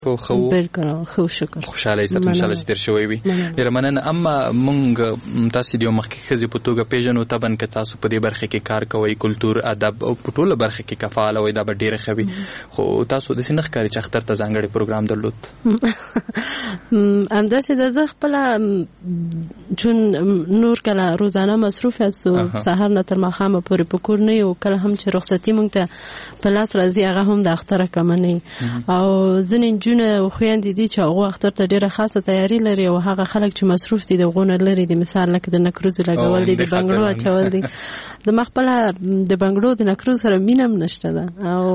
خو بالکل خو شکر خوشاله ایست ان شاء الله چې تیر شوی وي ډیر مننه. اما مونږ تاسو د یو مخکې خزي په توګه پیژنو تبن که تاسو په دې برخه کې کار کوئ کلچر ادب او په ټوله برخه کې کفاله وي دا به ډیره خوي خو تاسو د سینخ کاری چې اختر ته ځانګړي پروګرام درلود همداسې د زه خپل چون نور کله روزانه مصروف یاستو سحر نه تر ماښامه پورې په کور نه یو کله هم چې رخصتي مونږ ته په لاس راځي هغه هم د اختر کم نه او ځینې او خويندې دي چې هغه اختر ته ډیره خاصه تیاری لري او هغه خلک چې مصروف دي د غونه لري د مثال لکه د نکروز لګول دي د بنگلو اچول دي د مخبل د بنگلو د نکروز سره مینم نشته ده او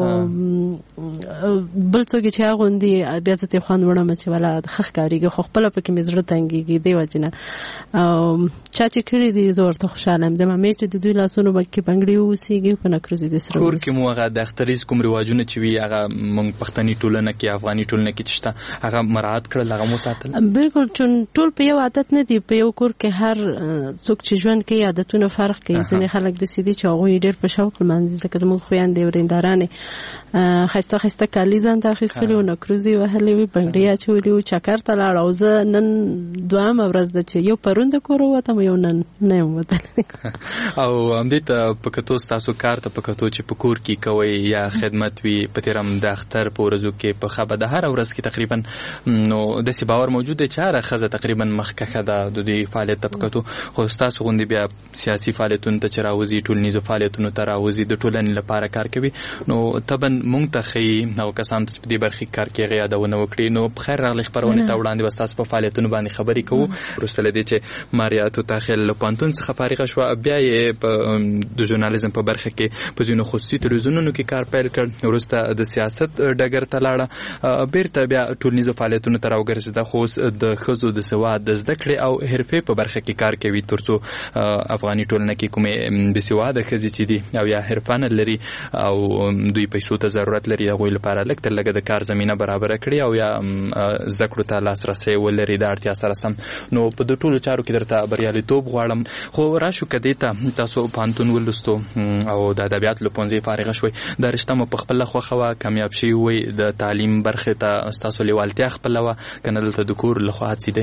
بل څوک چې هغه دي بیا ځته خوان وړم چې ولا خخ کاریږي خو خپل په کې مزړه تنګيږي دی وجنه او چې کړی دي زور ته خوشاله ام د مېشت د دوی لاسونو بلکې بنگړي اوسېږي په نکروز دي سره کور کې مو هغه د اختریز کوم رواجونه چې وی هغه مونږ پښتني ټولنه کې افغاني ټولنه کې چې هغه مراعات کړل هغه مو ساتل بالکل چون ټول په یو عادت نه دی په یو کور کې هر څوک چې ژوند کوي عادتونه فرق کوي ځینې خلک د سیدي چې هغه ډېر په شوق لمانځي ځکه زموږ خويندې ورندارانه خسته خسته کالی ځان ته اخیستلي او نکروزي وهلې وي بنگړي اچولي او چکر ته لاړ او زه نن دوام ورځ د چې یو پروند کور وته یو نن نه وته او همدې ته پکتو تاسو کار ته پکتو چې په کور کې کوي یا خدمت وي په تیرم د اختر په ورځو کې په خبره د هر ورځ کې تقریبا نو د سی باور موجود دی چې هر خزه تقریبا مخکخه ده د دې فعالیت پکتو خو تاسو غوندي بیا سیاسي فعالیتونو ته چراوزي ټولنیزو فعالیتونو ته راوزي د ټولنې لپاره کار کوي نو تبن مونږ ته خي نو کسان چې په دې برخه کار کوي یادونه وکړي نو په خیر راغلی خبرونه ته وړاندې وستاس په فعالیتونو باندې خبرې کوو ورسته لدی چې ماریاتو تاخل پانتون څخه فارغ شو بیا یې په د ژورنالیزم په برخه کې په ځینو خصوصي تلویزیونونو کې کار پیل کړ ورسته د سیاست ډګر ته لاړه بیرته بیا ټولنیزو فعالیتونو ته راوګرځیده خو د خزو د سواد د زده کړې او حرفې په برخه کې کار کوي ترڅو افغاني ټولنه کې کومه د سواد خزي چې دي او یا حرفانه لري او دوی پیسو ته ضرورت لري هغه لپاره لکه لګه د کار زمينه برابر کړي او یا زده کړو ته لاسرسي ولري د اړتیا سره سم نو په د ټولو چارو کې درته بریالیتوب غواړم خو راشو کدی ته تاسو پانتون ولستو او د ادبیات له پونځي فارغ شوي د رښتما په خپل خوخه کامیاب شي وي د تعلیم برخه ته تاسو لیوالتیا خپل وا کنه دلته د کور له خوا هڅې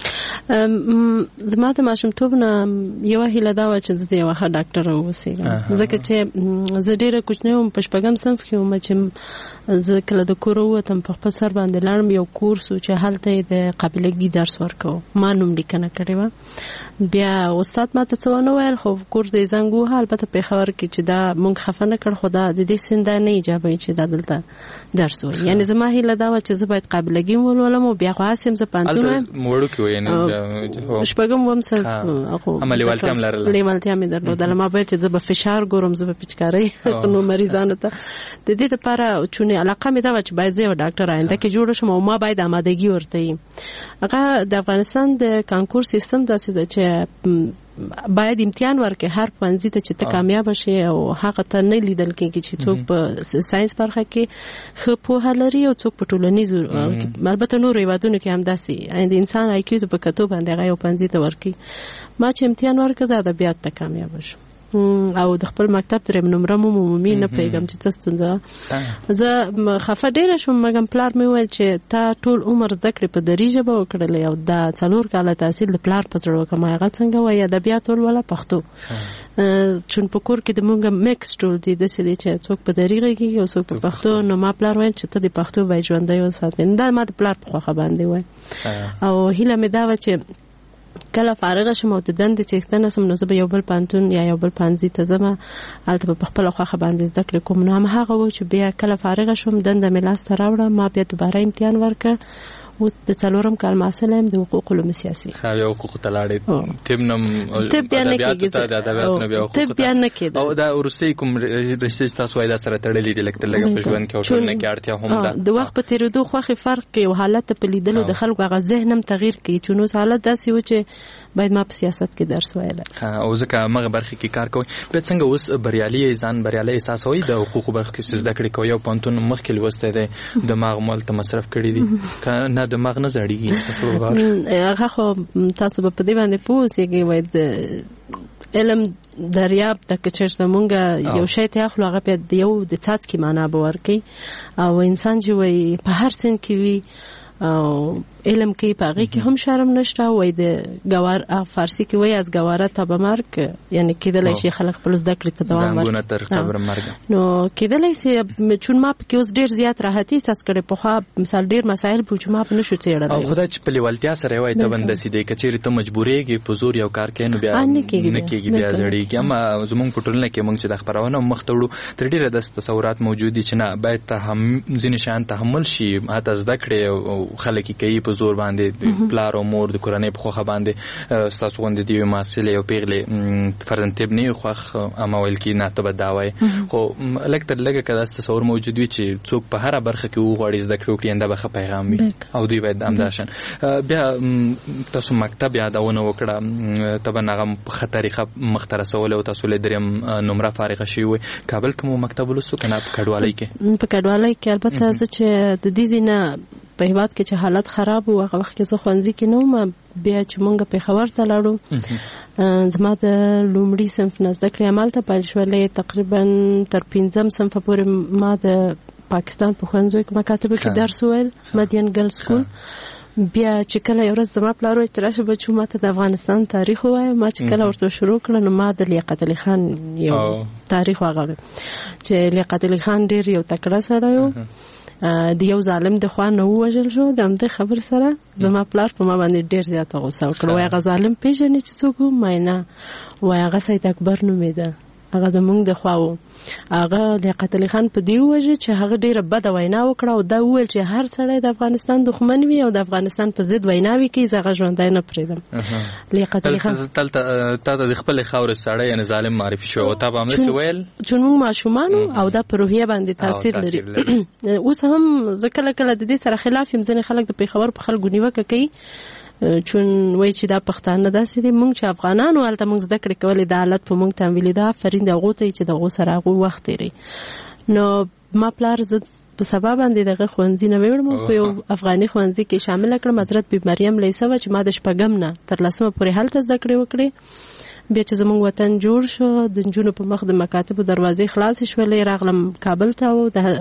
دی زما د ماشومتوب نه یو هیله دا و چې زه یو ښه ډاکټر اوسم ځکه چې زه ډیره کوچنی وم په شپږم صنف کې وم چې زه کله د کور وتم په خپل سر باندې لاړم یو کورس چې هلته د قابلیت درس ورکو ما نوم لیکنه کړې و بیا استاد ماته څه ونه ویل خو کور دې زنګ وه البته په خبر کې چې دا مونږ خفه نه کړ خدا د دې سنده نه ایجابي چې دا دلته درس وي یعنی زما هیله دا و چې زه باید قابلیت ولولم او بیا خاصم زه پانتون موړو کې وینم شپږم وم سره عملي والتیا هم لرله لیوالتیا مې درلودله ما باید چې زه به فشار ګورم زه به پچکاري نو مریضانو ته د دې لپاره چونې علاقه مې دا و چې باید زه یو ډاکټر آینده کې جوړ شم او ما باید آمادګي ورته وي هغه د افغانستان د کانکور سیستم داسې ده چې باید امتحان ورکړي هر پنځه ته چې ته کامیاب شې او هغه ته نه لیدل کېږي چې څوک په ساينس برخه کې خو په لري او څوک په ټولنیزو البته نور هیوادونو کې هم داسې د انسان آی کیو په کتو باندې هغه یو پنځه ته ورکړي ما چې امتحان ورکړ زه ادبیات ته کامیاب شوم او د خپل مکتب دریم نمره مو عمومي نه پیغام چې څه ستونزه زه خفه ډیره شوم مګم پلار مې وویل چې تا ټول عمر زده کړې په دري ژبه وکړلې او دا 4 کاله تحصیل د پلار په زړه وکړم هغه څنګه وایي ادبیات ولا پښتو چون په کور کې د مونږ میکس ټول دي د سې چې څوک په دري غږی او څوک په پښتو نو ما پلار وویل چې ته د پښتو وای ژوندۍ وساتې دا ما د پلار په خوخه باندې وای او هیله مې دا و چې کله فارغ شم او د دندې چې ستنه سم نو زه به یو بل پانتون یا یو بل پانځي ته ځم البته په خپل خوخه باندې زده کړې کوم نو هغه و چې بیا کله فارغ شم دنده مې لاس ته راوړم ما بیا دوباره امتحان ورکړ و د څلورم کال محصلم د حقوق علوم سیاسي یو حقوق تلاړې تمنم ادبیات ته د ادبیاتو بیا حقوق ته او دا ورسې کوم رښتې تاسو وایي دا سره تړلې دي لکه په ژوند کې او ټولنه کې اړتیا هم ده د وخت په تیریدو خوخي فرق کوي او حالت په لیدلو د خلکو هغه ذهن هم تغییر کوي چې نو حالت داسې و چې باید ما په سیاست کې درس وایل او ځکه مغه برخه کې کار کوي به څنګه اوس بریالي ځان بریالي احساس وي د حقوق برخه کې زده کړې کوي او پانتون مخکې لوسته دی دماغ مال ته مصرف کړی دي کنه دماغ نه زړیږي هغه خو تاسو په دې باندې پوښتنه کوي علم دریاب د کچر مونږه یو شی ته اخلو هغه په یو د څاڅکي معنا باور کوي او انسان چې وي په هر سن کې وي او علم کې پاغي کې هم شرم نشته وای د ګوار فارسی کې وای از ګواره ته به مرګ یعنی کېدلای شي خلک خپل زده کړې ته دوام ورکړي زنګونه تر قبر مرګ نو کېدلای شي چون ما په کې اوس ډیر زیات راحتي احساس کړي په خو مثال ډیر مسایل په چما په نشو څېړل او خدای چې په لیوالتیا سره وای ته بندسي دی کچېری ته مجبورېږي په زور یو کار کوي نو بیا نه کېږي بیا زړېږي اما زمونږ په ټولنه کې مونږ چې د خبرونه مخ ته وړو تر ډیره د تصورات موجود دي چې نه باید ته هم ځینې شیان تحمل شي هغه زده کړي او خلک کوي په زور باندې پلار او مور د کورنۍ په خوخه باندې ستاسو غوندې دی مسئله او پیغله فرزند تبنی خوخ امویل کې نه تبه داوي خو لکه لکه کدا تصور موجود وي چې څوک په هر برخه کې وغوړي زده کړو کې انده به پیغام وي او دوی باید امداشن بیا تاسو مکتب یادونه وکړه تبه نغم په خطرې مختره سوال او تاسو له دریم نمره فارغ شي وي کابل کوم مکتب ولستو کنه په کډوالۍ کې البته چې د دې نه په هیواد کې چې حالت خراب وو هغه وخت کې زه ښوونځي کې نه وم بیا چې مونږ پېښور ته لاړو زما د لومړي صنف نه زده کړې همالته پیل شولې تقریبا تر 5م صنف پورې ما د پاکستان په ښوونځیو کې مکاتبو کې درس وویل مدین ګرلز سکول بیا چې کله یو ورځ زما پلار وایي چې راشه بچو ما ته د افغانستان تاریخ ووایه ما چې کله ورته شروع کړه نو ما د لیاقت علي خان یو تاریخ وغږ چې لیاقت علي خان ډېر یو تکړه سړی و د یو ظالم د خوا نه وژل شو د همدې خبر سره زما پلار په ما باندې ډیر زیاته غوسه وکړه وای هغه ظالم پیژنې چې څوک وای نه وای هغه سید اکبر نومېده هغه زمونږ د خوا و هغه لیاقت علي خان په دی وجه چې هغه ډیره بد وینا وکړه او دا ویل چې هر سړی د افغانستان دښمن وي او د افغانستان په ضد ویناوي کوي زغه ژوندای نه پریدم لیاقت علي خان تا د خپل خاور سړی یعنی ظالم معرفي شو او تا به امر ویل چون موږ ماشومان او دا په روحیه باندې تاثیر لري اوس هم ځکه کله د دې سره خلاف يم ځنې خلک د پیښور په خلکو نیوکه کوي چون وای چې دا پښتانه داسې دي مونږ چې افغانانو هلته مونږ زده کړې کولې د حالت په مونږ تمویلي ده آفرین د هغو ته چې د هغو سره هغوی وخت تېری نو ما پلار زه په سبا باندې دغه ښوونځي نه ویوړم په یو افغاني ښوونځي کې شامله کړم حضرت بی مریم لیسه وه چې ما د شپږم نه تر لسمه پورې هلته زده کړې وکړې بیا چې زمونږ وطن جوړ شو د نجونو په مخ د مکاتبو دروازې خلاصې شولې راغلم کابل ته او د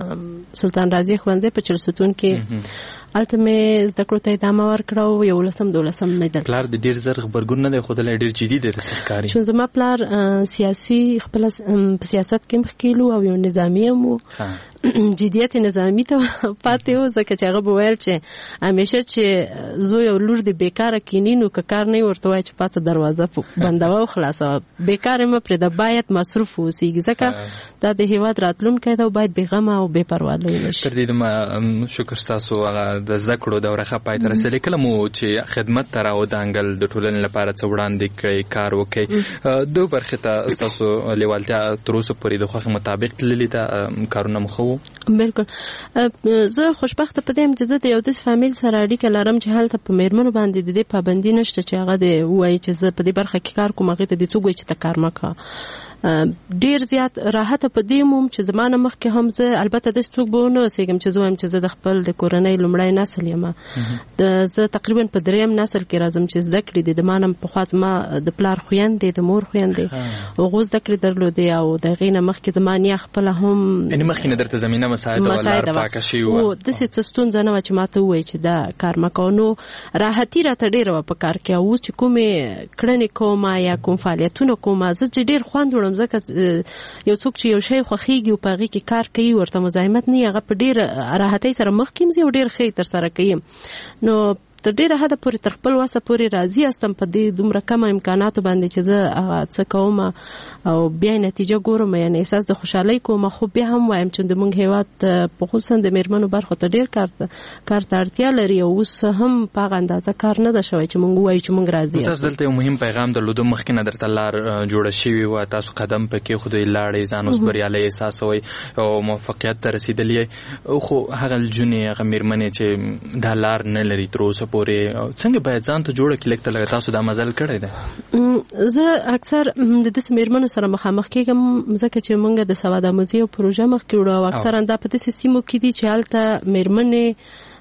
سلطان رازي ښوونځی په چلستون کې هلته مې زده کړو ته ادامه ورکړه او 11 مډل پلار د ډیر زر خبرګون نه دی ښودلی ډیر جدي دی د سرکاري چون زما پلار سیاسي خپل په سیاست کې مخکې او یو نظامي هم و جدیت نظامی ته پاتې و ځکه چې هغه به ویل چې همیشه چې زوی او لور د بیکاره کینی نو که کار نه ورته وایي چې پاسه دروازه بندوه او خلاصوه بیکاره مه پرېږده باید مصروف اوسېږي ځکه دا د هېواد راتلونکی ده او باید بېغمه او بېپروا لوی نه شي تر دې دمه شکر ستاسو هغه د زده کړو دوره ښه پای ته رسېدلې کله مو چې خدمت ته راودانګل د ټولنې لپاره څه وړاندې کړئ کار وکړئ دو برخې ته ستاسو لیوالتیا تر اوسه پورې د خوښې مطابق تللي ده کارونه مو ښه بالکل زه خوشبخته په دې یم چې زه د یو داسې فامیل سره اړیکه لرم چې هلته په میرمنو باندې د دې پابندي نشته چې هغه د ووایي چې زه په دې برخه کې کار کوم هغې ته دې څوک وایي چې ته کار مه کوه ډیر زیات راحته په دې موم چې زمانه مخکې هم زه البته داسې څوک به ونه اوسېږم چې زه وایم چې زه د خپل د کورنۍ لومړی نسل یم زه تقریبا په 3م نسل کې راځم چې زده کړې دي د ما نه پخوا زما د پلار خویندې د مور خویندې هغو زده کړې درلودې او د هغې نه مخکې زما نیا خپله هم یعنې مخکې نه درته زمینه مساعده وه لار پاکه شوې وه داسې څه ستونزه نه وه چې ما ته ووایي چې دا کار مه کوه نو راحتي راته ډېره وه په کار کې او اوس چې کومې کړنې کومه یا کوم فعالیتونه کومه زه چې ډېر خوند وړم ځکه یو څوک چې یو شی خوښیږي او په هغې کې کار کوي ورته مزاحمت نه هغه په ډېر راحتۍ سره مخکې ځي او ډېر ښه یې ترسره کوي نو تر ډیره حده پورې تر خپل وسه پورې راضي استم په دې دومره کمه امکاناتو باندې چې زه څه کوم او بیا نتیجه ګورم یعنی احساس د خوشحالۍ کوم خو بیا هم وایم چې د موږ هېواد په خصوصا د میرمنو برخو ته ډېر کار ته اړتیا لري او اوس هم په هغه اندازه کار نه ده شوی چې موږ ووایو چې موږ راضي تاسو دلته یو مهم پیغام درلودو مخکې نه درته لار جوړه شوې وه تاسو قدم پرې کېښودئ لاړئ ځان اوس بریالی احساسوئ او موفقیت ته رسېدلي خو هغه نجونې هغه میرمنې چې دا لار نه لري تر اوسه پورې څنګه باید ځان ته جوړه کړي لږ تر تاسو دا مزل کړی دی زه اکثر د داسې میرمنو سره مخامخ کېږم ځکه چې موږ د سواد آموزي او پروژه مخکې وړو او اکثرا دا په داسې سیمو کې دي چې هلته میرمنې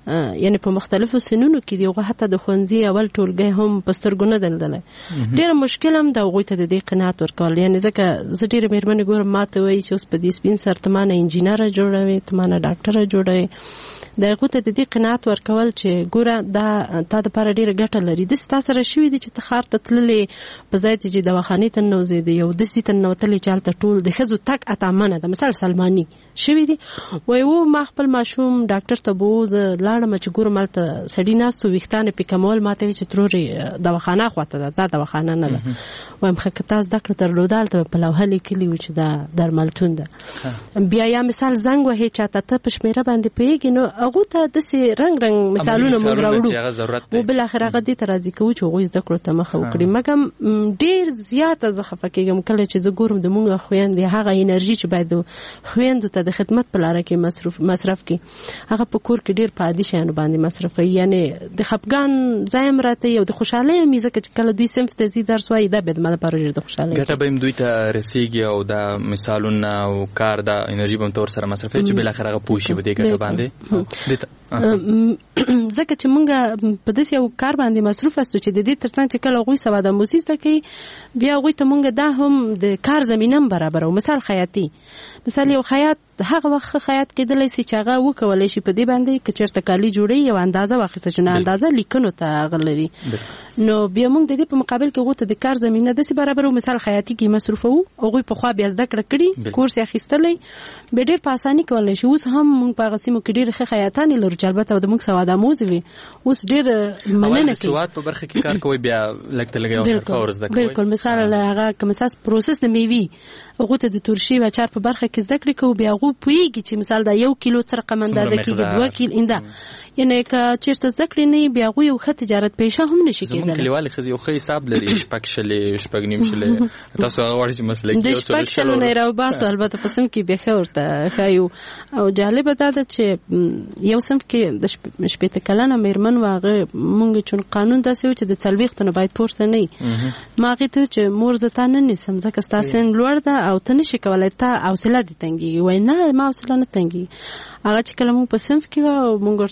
یعنی په مختلفو سنونو کې دی او حتی د ښوونځي اول ټولګي هم په سترګو نه دلدلی ډېر مشکل هم د هغوی ته د دې قناعت ورکول یعنی ځکه زه ډېرې مېرمنې ګورم ماته وایي چې اوس په دې سپین سر ته مانه انجینره جوړوي ته مانه ډاکټره جوړوي د هغوی ته د دې قناعت ورکول چې ګوره دا تا دپاره ډېره ګټه لري داسې تا سره شوي دي چې ته ښار ته تللې په ځای چې دواخانې ته ننوځې د یو داسې ته ننوتلې چې هلته ټول د ښځو تګ اتامنه ده مثال سلماني شوي دي وایي ما خپل ماشوم ډاکټر ته به زه لاړم چې ګورم هلته سړي ناست و ویښتان یې پېکمول ماته وایي چې ترورې دواخانه خواته ده دا دواخانه نه ده وایم ښه که تا زده کړه درلوده هلته په لوحه لیکلي وو چې دا درملتون ده بیا یا مثال زنګ وهې چاته ته په شمېره باندې پوهېږي نو هغو ته داسې رنګ رنګ مثالونه موږ راوړو و بالاخره هغه دې ته راضي کوو چې هغوی زده کړو ته مخه وکړي مګر ډېر زیاته زه خفه کېږم کله چې زه ګورم د مونږ خویندې هغه انرژي چې باید د خویندو ته د خدمت په لاره کې مصرف کړي هغه په کور کې ډېر په عادي شیانو باندې مصرفوي یعنې د خفګان ځای هم راته یو د خوشحالۍ هم ځکه چې کله دوی صنف ته ځي درس وایي دا بیا د ما لپاره ډېر د خوشحالۍ ګټه به هم دوی ته رسېږي او دا مثالونه او کار دا انرژي به هم ته ورسره مصرفوي چې بالاخره هغه پوه شي په دې ګټه باندې ځکه چې مونږ په داسې یو کار باندې مصروف استو چې د دې ترڅنګ چې کله هغوی سواد آموزي زده کوي بیا هغوی ته مونږ دا هم د کار زمینه هم برابرو مثال خیاطي مثال یو خیاط هغه وخت خیاط کېدلی شي چې هغه وکولی شي په دې باندې که چېرته کالي جوړوي یو اندازه واخیسته شي نو اندازه لیکنو ته هغه لري نو بیا موږ د دې په مقابل کې هغوی ته د کار زمینه داسې برابرو مثال خیاطي کې مصروفوو هغوی پخوا بیا زده کړه کړي کورس یې اخیستلی بیا ډېر په اساني کولی شي اوس هم موږ په هغه سیمو کې ډېرې ښه خیاطانې لرو چې البته د موږ سواد آموز وي اوس ډېر مننه کوي سواد په برخه کې کار کوي بیا لږ ته لږ یو حرفه ور زده کوي بالکل مثال هغه که مثال پروسس د میوې هغوی ته د ترشي و اچار په برخه کې زده کړې کوو بیا هغوی پوهېږي چې مثال دا 1 کیلو څه رقم اندازه کېږي 2 کیلو انده یعنی که چېرته زده کړې نه بیا هغوی یو ښه تجارت پیشه هم نشي کېدلی زموږ کلیوالې ښځې یو ښه حساب لري 6 نیم شلې تاسو هغه غواړئ چې مسلکي د 6 شلو نه یې راوباسو البته په صنف کې بیا ښه ورته ښایو او جالبه دا ده چې یو صنف کې د 15 کلنه مېرمن و هغه مونږ چون قانون داسې و چې د 40 نه باید پورته نه ما هغې ته چې مور زه تا نه نیسم ځکه ستا سن لوړ ده او ته نشي کولی تا حوصله دې تنګېږي وایي نه ما حوصله نه تنګېږي هغه چې کله مونږ په صنف کې وه او مونږ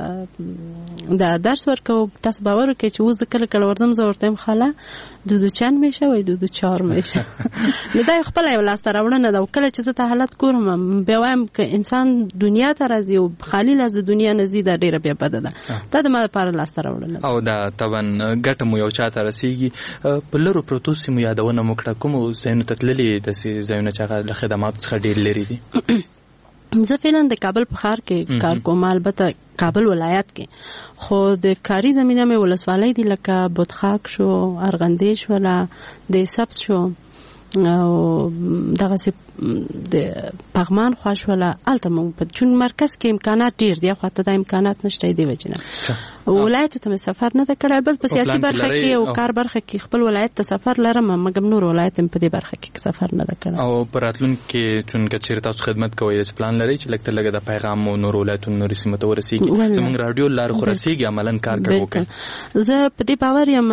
ورته دا درس ورکوو تاسو باور وکړئ چې اوس زه کله کله ورځم زه ورته یم خاله دودو چند میشه وایي دودو 4 میشه نو دا یو خپله یو لاسته راوړنه ده او کله چې زه ته حالت ګورم بیا وایم که انسان دنیا ته راځي او خالي لاس د دنیا نه ځي دا ډېره بیا بده ده دا د ما لپاره لاسته راوړنه او دا طبعا ګټه مو یو چا ته رسېږي په لرو پرتو سیمو یادونه مو کړه کومو ځایونو ته تللي داسې ځایونه چې هغه له خدماتو څخه ډېر لرې دي زه فعلا د کابل په ښار کې کار کوم البته کابل ولایت کې خو د کاري زمینه مې ولسوالۍ دي لکه بودخاک شو ارغندې شوله د سبز شو او دغسې د پغمان خوا شوله هلته مونږ چون مرکز کې امکانات ډېر دي خو ته دا امکانات نشته دې وجې نه ولایتو ته مې سفر نه ده کړی بل په سیاسي برخه کې او کار برخه کې خپل ولایت ته سفر لرم مګر نور ولایت مې په دې برخه کې سفر نه ده کړی او په راتلونکي کې چون که چېرې تاسو خدمت کوئ داسې پلان لرئ چې لږ تر لږه د پیغام او نورو ولایتونو نورې سیمو ته ورسېږي زموږ راډیو لارې خو رسېږي عملاً کار کوي زه په دې باور یم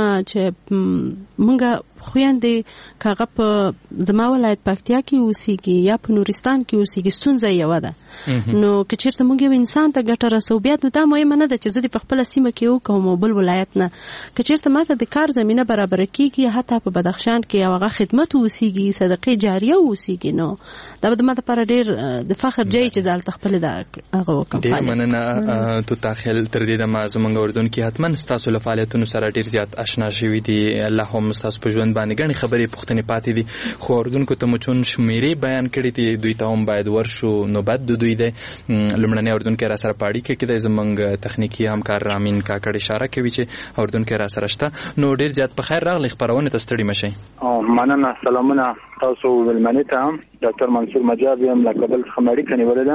چې مونږ خویندې که هغه په زما ولایت پکتیا کې اوسېږي یا په نورستان کې اوسېږي ستونزه یوه ده نو که چېرته موږ یو انسان ته ګټه رسو بیا نو دا مهمه نه ده چې زه دې په خپله سیمه کې وکړم او بل ولایت نه که چېرته ماته د کار زمینه برابره کېږي حتی په بدخشان کې او هغه خدمت اوسېږي صدقې جاریه اوسېږي نو دا به د ما دپاره ډېر د فخر ځای چې زه هلته خپلې د هغه وکړم ډېر مننه توتا خیل تر دې دمه زموږ اردوونکي حتما ستاسو له فعالیتونو سره ډېر زیات اشنا شوي دي الله هم ستاسو په ژوند باندې ګڼې خبرې پوښتنې پاتې دي خو اردوونکو ته مو چون شمېرې بیان کړي دي دوی ته هم باید ورشو نوبت د دوی دی لومړنی اردوونکی را سره په اړیکه کې دی زموږ تخنیکي همکار رامین کاکړ اشاره کوي چې اردوونکی را سره شته نو ډېر زیات په خیر راغلی خپرونې ته ستړي مشئ مننه سلامونه تاسو مېلمنې ته ډاکټر منصور مجاب یم له کابل څخه مې اړیکه نیولې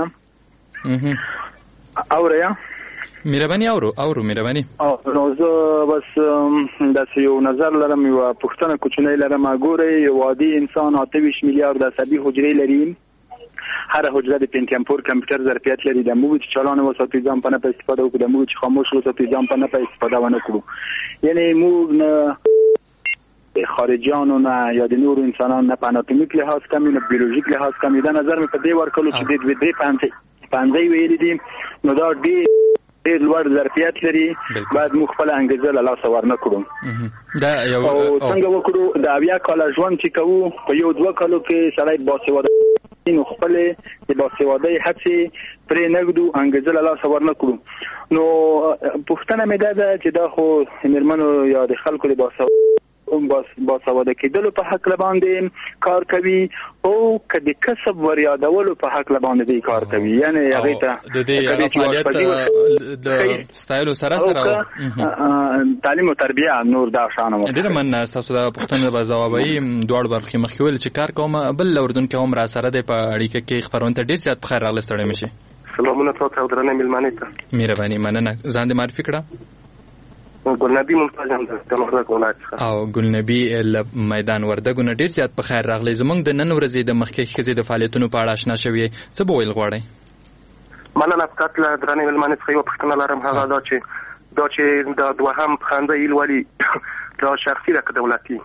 ده اوریا مهرباني اورو مهرباني نو زه بس داسې یو نظر لرم یوه پوښتنه کوچنۍ لرم ګورئ یو عادي انسان 28 میلیارد عصبي حجرې لري هر حجره د پنتیامپور کمپیوټر ظرفیت لري د موږ چې چالان وساتو ځان په نه په استفاده وکړو د موږ چې خاموش وساتو ځان په نه په استفاده ونه کړو یعنی موږ نه خارجیانو نه یا د نورو انسانانو نه په اناتومیک لحاظ کمی نه بیولوژیک لحاظ کمی دا نظر مې په دې ورکړلو چې د 2.5 ویلي دي نو دا ډېر ډېر لوړ ظرفیت لري باید موږ خپل انګیزه له لاسه ورنکړو. دا یو څنګه وکړو د 80 کاله ژوند چې کوو په یو 2 کالو کې سړی باسواده نو خپل د باسوادۍ هڅې پرې نګدو انګیزه له لاسه ورنکړو. نو پوښتنه مې ده چې دا خو مېرمنو یا د خلکو د باسواده کېدلو په حق باندې کار کوي او کدي کسب وریادولو په حق باندې کار کوي، یعنی هغه ته د دې فعالیت د ستایلو سره تعلیم او تربیه نور دا شانه وو. ډېر من تاسو دا پوښتنه به جوابوي دوړ برخې مخکې ویل چې کار کوم بل اردن کې هم را سره د په اړیکه کې خبرونه ته ډېر زیات بخیر راغلی ستړی مشي. سلامونه تاسو او درنه ملمنه ته مهرباني مننه. ځان دې معرفي کړه. ګلنبي ممتاز هم د وردګ ولایت او ګلنبي میدان وردګ نه ډیر زیات په خیر راغلی. زمونږ د نن ورځې د مخکې ښځې د فعالیتونو په اړه آشنا شوي، څه به ویل غواړئ؟ مننه. فقط له درنې مېلمنې څخه یوه پوښتنه لرم، هغه دا چې د دوهم پخنده ایل ولي دا شخصي ده که دولتي؟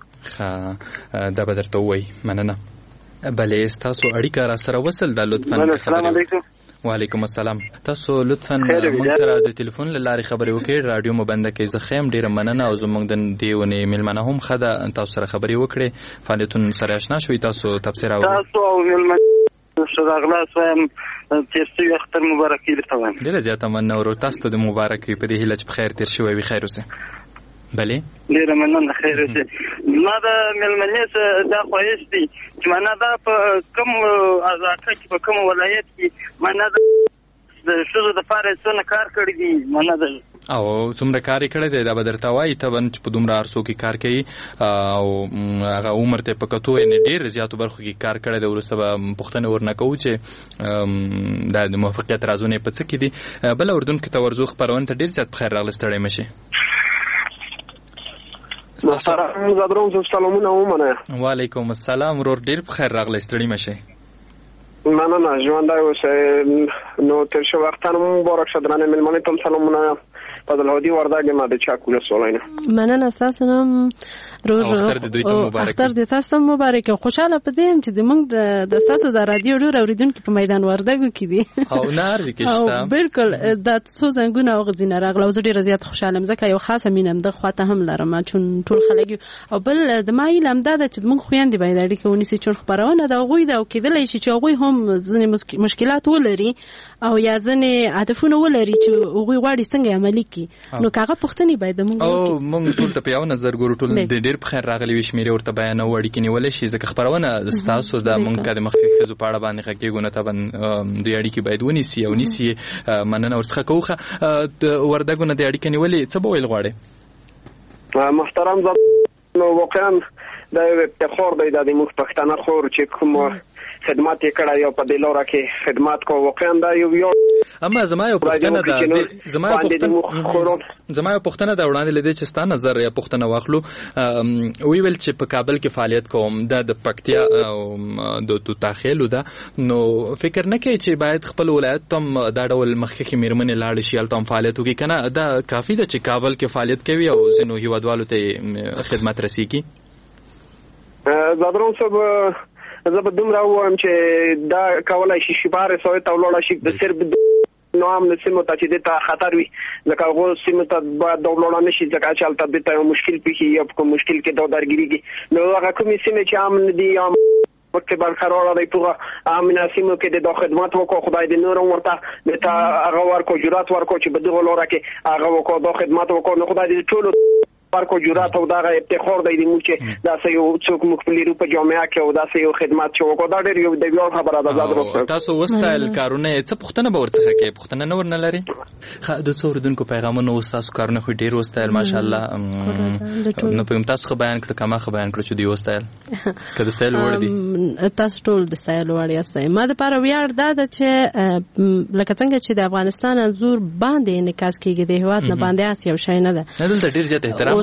دا به درته ووایي. مننه. بلې ستاسو اړیکه را سره وصل ده لطفا. السلام علیکم. وعلیکم السلام. تاسو لطفا موږ سره د ټلیفون له لارې خبرې وکړئ، رادیو مو بنده کړئ. زه خیم ډیره مننه او زموږ د دې ونې مېلمانه هم ښه ده تاسو سره خبرې وکړئ، فعالیتونو سره اشنا شوي، تاسو تبصره وکړئ. تاسو او مېلمانه شغلاس وایم تیر شوي اختر مبارک وي درته وایم. ډېره زیاته مننه ورور، تاسو ته د مبارک وي په دې هیله چې په خیر تیر شوی وي. خیر اوسئ. بلې ډېره مننه. خیر اوسئ. ما د مېلمنې څه دا خواهش دی چې معنا دا په کوم علاقه کې په کوم ولایت کې معنا د ښځو دپاره څونه کار کړی دي، معنا د او څومره کار یې کړی دی دا به درته وایي طبعا چې په دومره عرصو کې کار کوي او هغه عمر ته په کتو یې ډېر زیاتو برخو کې کار کړی دی. وروسته به پوښتنې ورنه کوو چې دا د موفقیت رازونه یې په څه کې دي. بله اردن کې ته ورځو خپرونې ته ډېر زیات په خیر راغلی، ستړی مه شي. محترم زادروم سلامونه ومنه. وعلیکم السلام ورور، ډېر په خیر راغلی، ستړي مه شئ. مننه. ژوندی اوسئ. نو تیر شوی وختونه مبارک شه. درنې مېلمنې ته هم سلامونه. فضل هادي وردګ یم د چاک ولسوالۍ نه. مننه ستاسو نه ورور. اختر دې دوی ته مبارک. اختر دې تاسو ته مبارک. خوشاله پدې یم چې زموږ د تاسو د رادیو ډېر اوریدونکي په میدان وردګو کې دي او نه ارزي کې شته. بالکل د څو زنګونه او غزینه راغله. زه ډېر زیات خوشاله یم ځکه یو خاصه مینم د خواته هم لرم چون ټول خلک او بل د مایل هم دا چې موږ خويندې باید اړیکه ونیسي چون خبرونه دا غوي دا کېدلی شي چې غوي هم ځنې مشکلات ولري او یا ځنې هدفونه ولري چې غوي غواړي څنګه عملي کی. نو کاغه پښتني باید موږ او موږ ټول ته په یو نظر ګورو، ټول ډېر په خیر راغلي وي، شمیرې ورته بیانو، اړیکې نیولای شي ځکه خبرونه ستاسو د موږ د مخکې ښځو په اړه باندې غږیږو نه طبعا دوی اړیکې باید ونیسي او نیسي. مننه ورڅخه کوخه د وردګو نه د اړیکې نیولې څه به ویل غواړئ؟ محترم نو واقعا دا یو افتخار دی د موږ پښتانه خور چې کوم خدمات یې کړی یا په دې لاره کې خدمات کو. واقعا دا یو اما زما یو پوښتنه ده دا وړاندې لیدې چې ستا نظر یا پوښتنه واخلو. ویل چې په کابل کې فعالیت کوم دا د پکتیا او د توتاخیلو ده، نو فکر نه کوي چې باید خپل ولایت تم دا ډول مخکې مېرمنې لاړې شي هلته هم فعالیت وکړي که نه دا کافي ده چې کابل کې فعالیت کوي او ځینو هیوادوالو ته خدمت رسیږي؟ زادرون صاحب زه به دومره ووایم چې دا کولی شي شبهار سوی ته ولاړه شي د صرف نو هم سیمو ته چې دې ته خطر وي ځکه هغو سیمو ته باید دا ولاړه نه شي ځکه چې هلته دې ته یو مشکل پېښي یا په کوم مشکل کې دا درګیرېږي. نو هغه کومې سیمې چې امن دي یا وقت برقرار دی په امن سیمو کې د خدمات وکړو. خدای دې نور ورته د هغه ورکو جرأت ورکو چې په دغه لاره کې هغه وکړو دا خدمات وکړو. نو خدای دې ټولو ورکو جرأت او دا افتخار دی موږ چې دا سه یو څوک مخبلي په جامعه کې او دا سه یو خدمات چې وکړو دا ډېر یو د ویاړ خبره ده. زادرو تاسو وستایل کارونه څه پوښتنه به ورڅخه کوي؟ پوښتنه نه ورنه لري؟ د څو اوریدونکو پیغامونه او تاسو کارونه خو ډېر وستایل ماشاءالله. نو په تاسو خو بیان کړ کما خو بیان کړ چې دی وستایل کله ستایل ور دي تاسو ټول د ستایل وړ یاست. ما د پاره ویاړ دا چې لکه څنګه چې د افغانستان انزور باندې انعکاس کیږي د هیواد نه باندې اس یو شای نه ده. دلته ډېر زیات احترام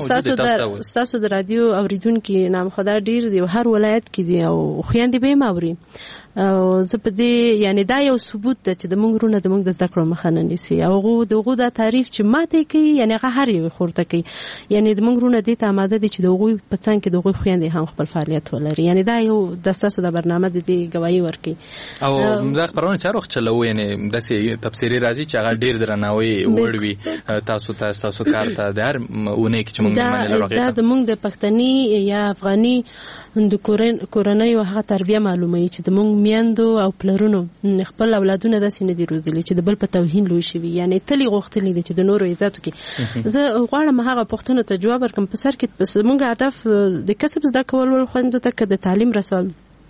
تاسو د رادیو اوریدونکو نام خدای ډیر دی هر ولایت کې دی او خويندې به ماوري او زه په دې یعنی دا یو ثبوت ده چې د موږ رونه د موږ د زده کړو مخه نه نیسي او دغه د تعریف چې ماته کوي یعنی هغه هر یو خورته کوي یعنی د موږ رونه دې ته آماده دي چې دغه په څنګ کې دغه خويندې هم خپل فعالیت ولري یعنی دا یو د تاسو د برنامه د دې گواهی ورکي او دا خبرونه چا وخت چلو یعنی داسې تفسیری راځي چې هغه ډیر درناوي وړوي تاسو کارته د هر ونه کې چې موږ منل راغی دا د موږ د پښتني یا افغاني د کورنۍ او هغه تربیه معلومه چې د موږ میندو او پلرونو خپل اولادونه داسې نه دي روزلي چې د بل په توهین لوي شي یعنی تلی غوښتلې دي چې د نورو عزت وکړي زه غواړم هغه پښتنو ته جواب ورکړم په سر کې بس موږ هدف د کسب زده کول خوندو ته د تعلیم رسول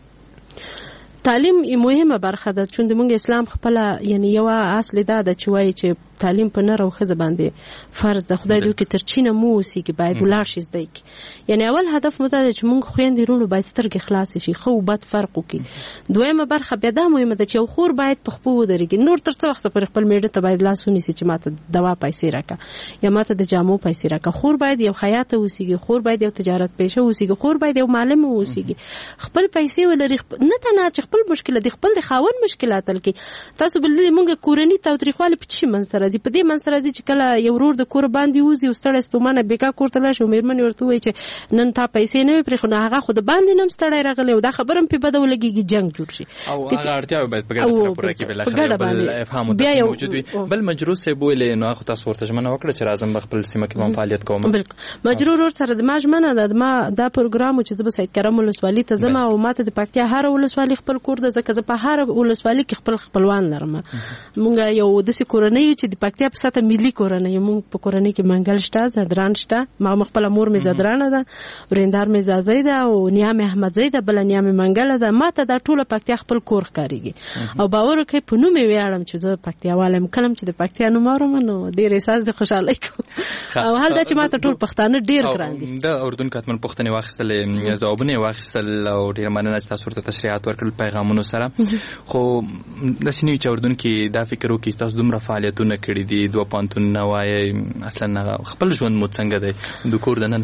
تعلیم مهمه برخه ده چې موږ اسلام خپل یعنی یو اصل ده چې وایي چې تعلیم په نر او ښځه باندې فرض ده خدای دې کې ترچینه مو اوسېږي باید ولاړ شي زده کی یعنی اول هدف مو ده چې موږ خويندې رونو باید سترګې خلاص شي خو بد فرق وکړي دویمه برخه بیا دا مهمه ده چې یو خور باید په خپل ودرېږي نور تر څو وخت پر خپل میډه ته باید لاس ونیسي چې ماته دوا پیسې راکا یا ماته د جامو پیسې راکا خور باید یو حیات اوسېږي خور باید یو تجارت پیشه اوسېږي خور باید یو معلم اوسېږي خپل پیسې ولري نه ته چې خپل مشکل دي خپل د خاون مشکلات لکه تاسو بل موږ کورنۍ تاوتریخواله په چی منسر راځي په دې منسر راځي چې کله یو ورور د کور باندې وزي او ستړی ستومانه بیګا کور ته لاشه مېرمن ورته وایي چې نن تا پیسې نه پرې خو هغه خو د باندې نم ستړی راغلی او دا خبرم په بده ولګيږي جنگ جوړ شي او هغه اړتیا باید په ګډه سره پوره کړي بل افهام موجود وي بل مجرور سه بوله نو خو تاسو ورته ژمنه وکړه چې راځم خپل سیمه کې فعالیت کوم بالکل مجرور ور سره د ما ژمنه ده ما دا پروګرام چې زه به سید کرم ولسوالۍ ته زما او ماته د پکتیا هر ولسوالۍ خپل کور د زکه په هر ولسوالۍ کې خپلوان لرم مونږ یو د سې کورنۍ چې د پکتیا په ساته ملي کورنۍ مونږ په کورنۍ کې منګل شته زدران شته ما خپل مور می زدران ده ورندار می زازید او نیام احمد زید بل نیام منګل ده ماته د ټوله پکتیا خپل کور ښکاریږي او باور کوي په نوم ویاړم چې زه پکتیاوالم کلم چې د پکتیا نوم اورم نو ډیر احساس د خوشحالۍ او حال دا چې ماته ټول پښتانه ډیر ګران دي د اردن کاتمن پښتني واخیستل ځوابونه واخیستل او ډیر مننه چې تاسو ورته تشریحات ورکړل پیغامونو سره خو د سینې چې اردن کې دا فکر وکړي تاسو دومره فعالیتونه کړي دي دوه پانتون نوای اصلا خپل ژوند مو څنګه دی د کور دننه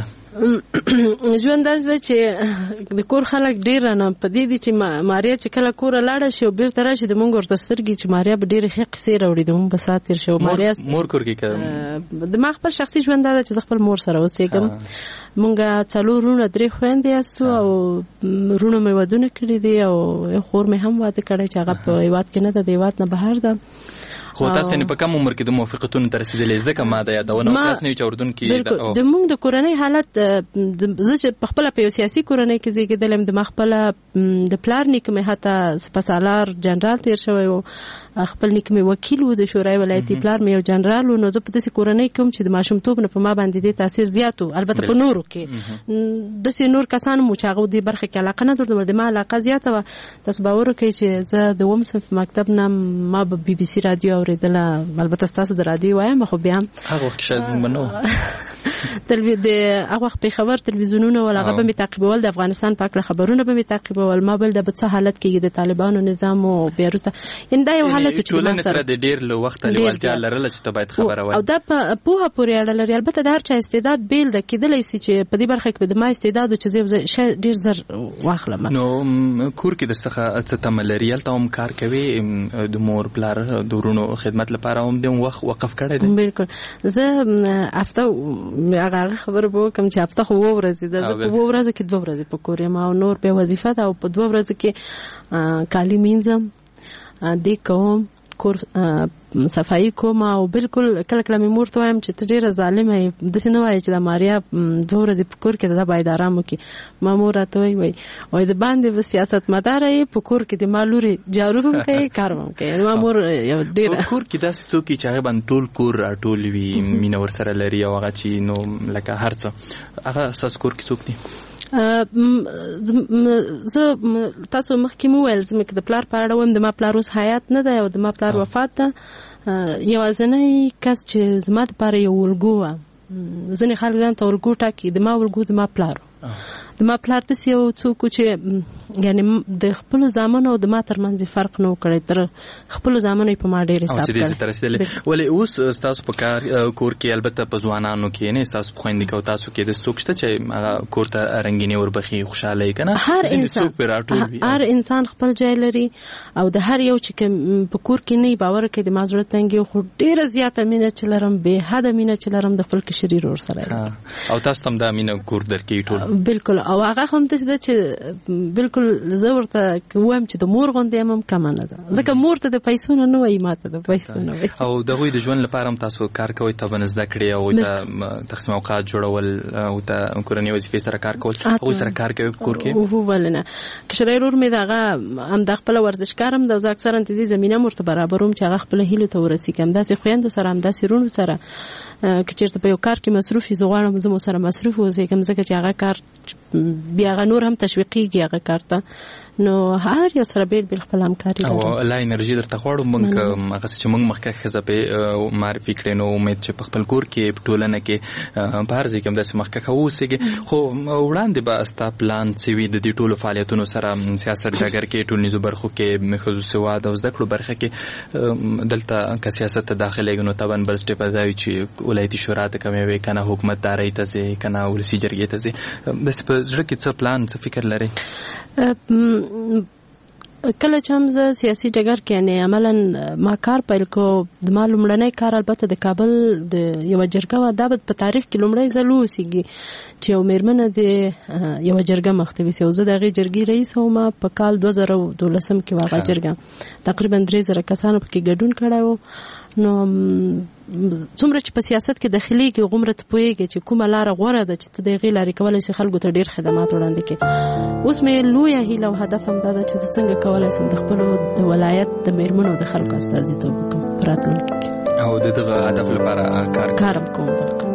ژوند داسې چې د کور خلک ډیر نه پدې دي چې ماریا چې کله کور لاړه شي او بیرته راشي د مونږ ورته سترګې چې ماریا به ډیر ښه قصې راوړي د مونږ په ساتیر شو ماریا مور کور کې د ما خپل شخصي ژوند دا چې خپل مور سره اوسېږم مونږ څلور رونه درې خويندې یاستو او رونه مې ودونه کړې دي او خور مې هم واده کړی چې هغه په هیواد کې نه ده د هیواد نه بهر ده خو تاسو نه په کوم عمر کې د موافقتونو تر رسیدلې ځکه ما د یادونه تاسو نه چې اردن کې د موږ د کورنۍ حالت زه په خپل په سیاسي کورنۍ کې زیږیدلم د مخبل د پلار نیکمه حتی سپاسالار جنرال تیر شوی او خپل نیکمه وکیل و د شورای ولایتي پلار مې یو جنرال و نو زه په دې کورنۍ کوم چې د ماشومتوب نه په ما باندې د تاثیر زیاتو البته په نورو کې د سي نور کسانو مو چاغو دی برخه کې علاقه نه درلود د ما علاقه زیاته و تاسو باور کوي چې زه د وم صف مکتب نام ما به بي بي سي رادیو اوریدله البته تاسو د رادیو وایم خو بیا هغه وخت شاید منو تلویزیون د هغه په خبر تلویزیونونه ولا غو به تعقیبول د افغانستان پاک خبرونه به تعقیبول ما بل د څه حالت کې د طالبانو نظام او بیروسه ان دا یو حالت چې ټولنه سره د ډیر له وخت لیوالتیا لرله چې ته باید خبره وای او دا په پوهه پورې اړه لري البته د هر چا استعداد بیل د کېدلای شي چې په دې برخه کې د ما استعداد او چې ډیر زر واخلم نو کور کې د څه څه تملري تل هم کار کوي د مور بلار دورونو خدمت لپاره هم د وخت وقف کړی دی بالکل زه هفته هغه خبره به کوم چې هفته خو ورځي د په ورځ کې دوه ورځې په کور ما نور په وظیفه ده او په دوه ورځ کې کالی مینځم د کوم کور صفائی کوم او بالکل کله کله مې مور ته وایم چې ته ډیره ظالمه یې د سینه وایي چې د ماریا دوه ورځې په کور کې د باید آرام وکړي ما مور راته وایي او د باندې په سیاست مدار یې په کور کې د مالوري جارو هم کوي کار هم کوي ما مور یو ډیره کور کې داسې څوک چې هغه باندې ټول کور راټول وي مینه ور سره لري او هغه چې نو لکه هر څه هغه اساس کور کې څوک دي زه تاسو مخکې مو ویل زموږ د پلار په اړه ویم د ما پلار اوس حیات نه ده او د ما پلار وفات ده یوازینی کس چې زما دپاره یو ولګو وه ځینې خلک ځان ته ولګو ټاکي د ما ولګو د ما پلار د ما پلار د یو څوک چې یعنی د خپل زامن او د ما ترمنځ فرق نه وکړي تر خپل زامن په ما ډېر حساب کړي ولې اوس تاسو په کور کې البته په ځوانانو کې نه تاسو خويندې کو تاسو کې د څوک شته چې کور ته رنگینی وربخي خوشاله کنه هر انسان خپل ځای لري او د هر یو چې په کور کې نه باور کوي د مازړه تنګي خو ډیره زیاته مینه چې لرم به حد مینه چې لرم د خپل کشري ور سره او تاسو هم دا مینه کور درکې ټول بالکل او هغه هم د چې بالکل زورته کوم چې د مور غوندې هم کم نه ده ځکه مور ته د پیسو نه وای ماته د پیسو نه وای او دغه د ژوند لپاره هم تاسو کار کوي ته ونځ کړی او د تقسیم اوقات جوړول او د کورنۍ وظیفې سره کار کول او سره کار کوي کور کې هو ولنه کشرای رور می دغه هم د خپل ورزشکارم د اکثرا د دې زمينه مرته برابروم چې هغه خپل هیلو ته ورسیږم داسې خويند سره هم داسې رونو سره چې چیرته په یو کار کې مصروف یې زغړم زمو سره مصروف اوسېږم ځکه چې هغه کار بیا هغه نور هم تشویقيږي هغه کار ته نو هر یو سره بیل خپل همکاري او لا انرژي درته خوړم موږ هغه چې موږ مخکې خزه معرفي کړو نو امید چې په خپل کور کې ټولنه کې بهر ځکه هم داسې مخکې اوسېږي خو وړاندې به استا پلان چې وي د دې ټولو فعالیتونو سره سیاست ډګر کې ټولنیزو برخو کې خصوصي واده او زده کړو برخه کې دلته که سیاست ته داخله غنو تبن بل سټپ ځای چې ولایتي شورا ته کومې وي کنه حکومت داري ته ځي کنه ولسی جرګې ته ځي بس په ځړ کې څه پلان څه فکر لري کله چې هم زه سیاسي ډګر کې یعنی عملاً ما کار پیل کو د ما لومړنی کار البته د کابل د یو جرګه و د په تاریخ کې لومړی ځل وسیږي چې یو میرمنه د یو جرګه مختوي سي او زه دغه جرګې رئیس وم په کال 2012 کې واغه جرګه تقریبا 3000 کسانو پکې ګډون کړو نو څومره چې په سیاست کې داخلي کې غومره ته پويږي چې کومه لار غوړه ده چې ته د غي لارې کولای شي خلکو ته ډیر خدمات وړاندې کړي اوس مې لویه هیله او هدف هم دا ده چې څنګه کولای شم د خپل د ولایت د میرمنو د خلکو استازیتوب وکړم په راتلونکي کې او دغه هدف لپاره کار کوم بالکل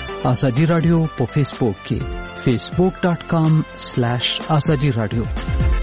آزادی رادیو په فیسبوک کې facebook.com/azadi radio